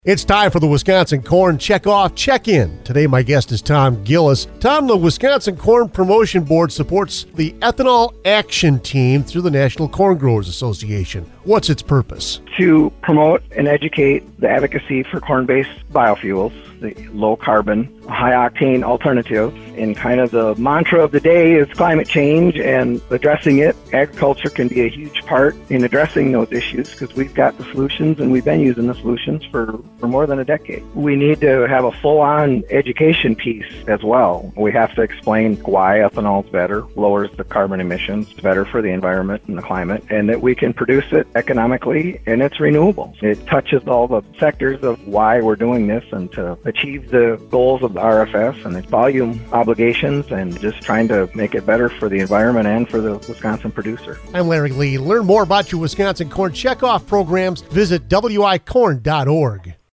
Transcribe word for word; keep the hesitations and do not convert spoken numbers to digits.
It's time for the Wisconsin Corn Check-Off Check-In. Today my guest is Tom Gillis. Tom, the Wisconsin Corn Promotion Board supports the Ethanol Action Team through the National Corn Growers Association. What's its purpose? To promote and educate the advocacy for corn-based biofuels, the low-carbon, high-octane alternative. And kind of the mantra of the day is climate change and addressing it. Agriculture can be a huge part in addressing those issues because we've got the solutions and we've been using the solutions for, for more than a decade. We need to have a full-on education piece as well. We have to explain why ethanol is better, lowers the carbon emissions, it's better for the environment and the climate, and that we can produce it economically and it's renewable. It touches all the sectors of why we're doing this and to achieve the goals of the R F S and its volume obligations and just trying to make it better for the environment and for the Wisconsin producer. I'm Larry Lee. Learn more about your Wisconsin Corn Checkoff programs. Visit W I corn dot org.